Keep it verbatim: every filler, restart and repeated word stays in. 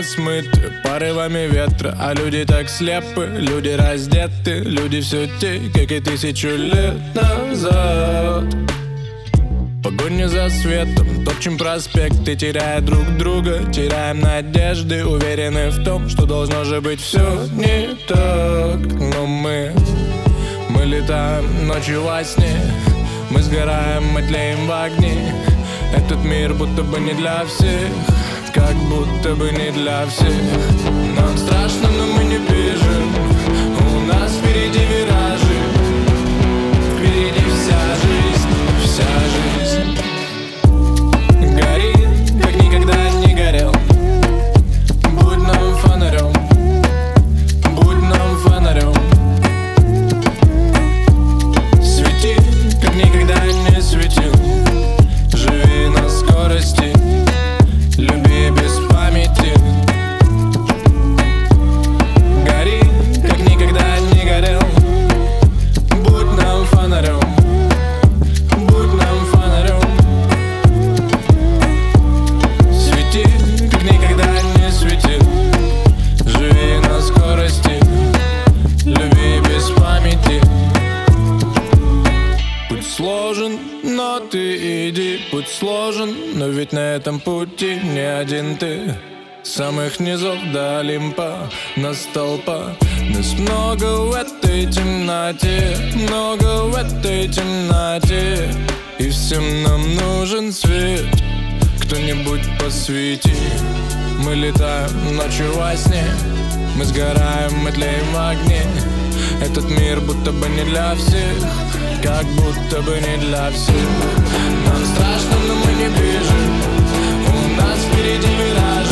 смыты порывами ветра. А люди так слепы, люди раздеты, люди все те, как и тысячу лет назад. Погоня за светом, топчем проспекты, теряя друг друга, теряем надежды, уверены в том, что должно же быть все не так. Но мы, мы летаем ночью во сне, мы сгораем, мы тлеем в огне. Этот мир будто бы не для всех, как будто бы не для всех. Нам страшно, но мы не бежим, у нас впереди виражи, впереди вся жизнь, вся жизнь. Гори, как никогда не горел, будь нам фонарем, будь нам фонарем. Свети, как никогда не светил, живи на скорости, люби без памяти. Гори, как никогда не горел, будь нам фонарем, будь нам фонарем. Свети, как никогда не светил, живи на скорости, люби без памяти. Путь сложен, но ты иди, путь сложен, но ведь на этом пути не один ты. С самых низов до Олимпа, на столпа. Нас много в этой темноте, много в этой темноте. И всем нам нужен свет, кто-нибудь посвети. Мы летаем ночью во сне, мы сгораем, мы тлеем в огне. Этот мир будто бы не для всех, как будто бы не для всех. Нам страшно, но мы не бежим, у нас впереди вираж.